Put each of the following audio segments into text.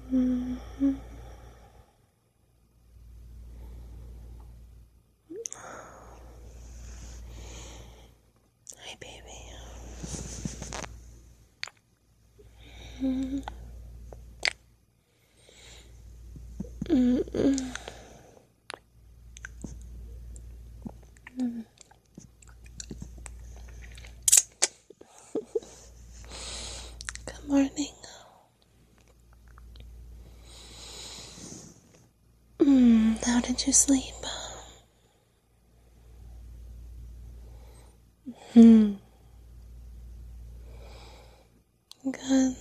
Mm-hmm. Hi, baby. Mm-hmm. Mm-mm. Good morning. How did you sleep? Hmm. Good.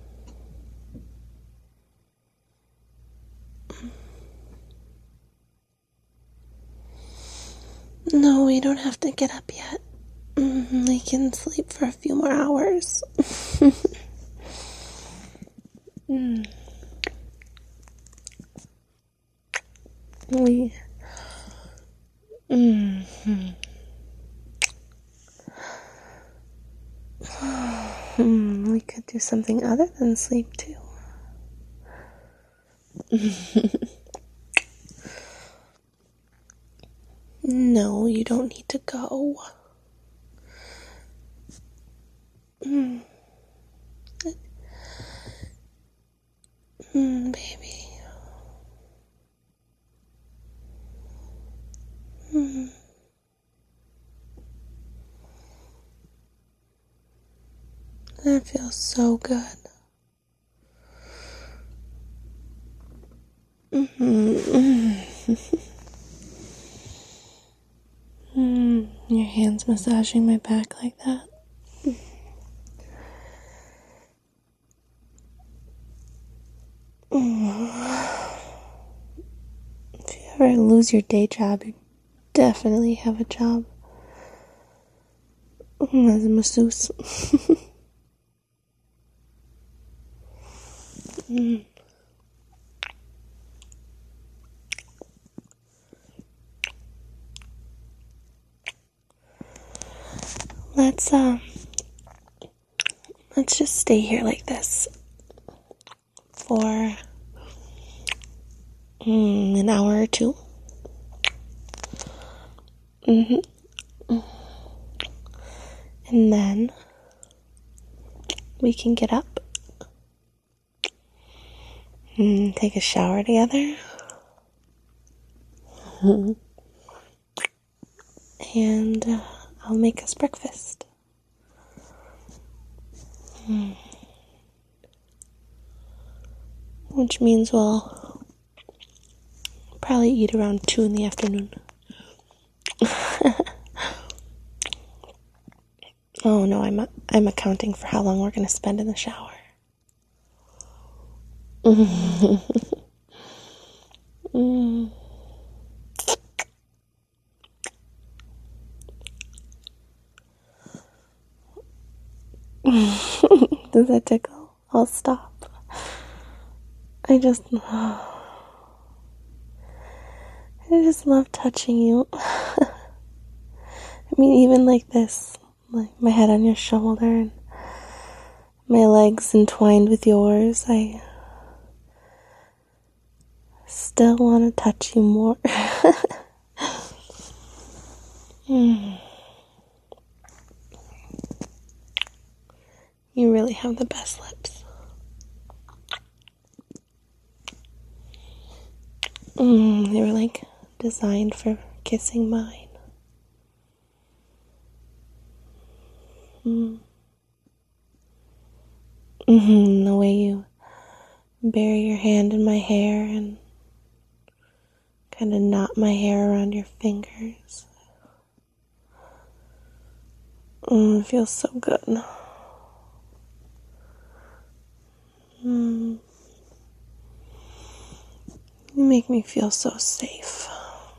No, we don't have to get up yet. We can sleep for a few more hours. mm. We. Mm-hmm. We could do something other than sleep too. No, you don't need to go. Baby. That feels so good. Your hands massaging my back like that. If you ever lose your day job, you definitely have a job as a masseuse. Let's just stay here like this for an hour or two. And then we can get up and take a shower together. And I'll make us breakfast. Which means we'll probably eat around 2 in the afternoon. Oh no, I'm accounting for how long we're going to spend in the shower. Does that tickle? I'll stop. I just love touching you. I mean, even like this, like my head on your shoulder and my legs entwined with yours, I still want to touch you more. You really have the best lips. They were like designed for kissing mine. The way you bury your hand in my hair and kind of knot my hair around your fingers. It feels so good. You make me feel so safe.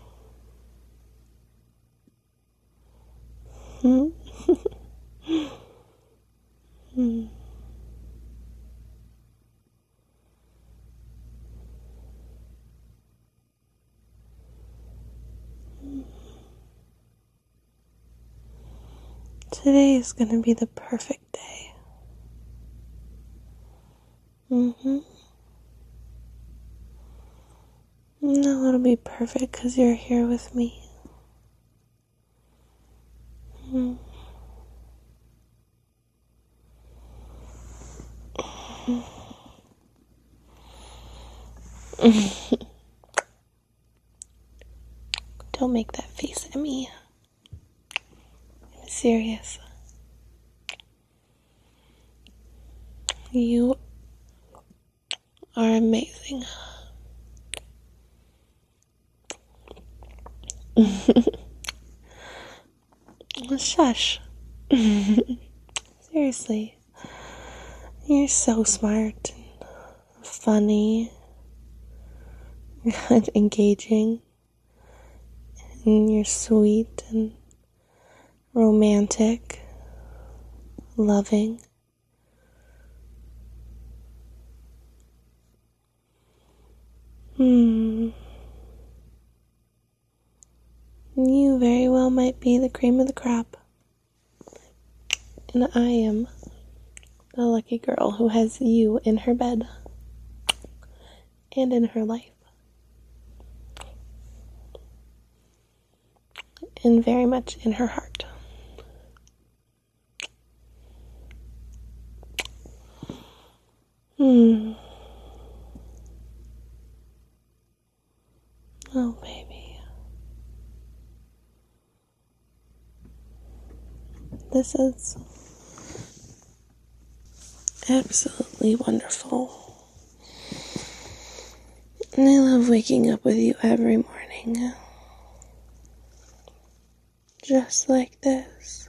Today is going to be the perfect day. it'll be perfect because you're here with me. Mm. Don't make that face at me. I'm serious. You are amazing. Shush. Seriously. You're so smart and funny and engaging. And you're sweet and romantic, loving. You very well might be the cream of the crop. And I am the lucky girl who has you in her bed and in her life. And very much in her heart. Oh, baby. This is absolutely wonderful. And I love waking up with you every morning. Just like this.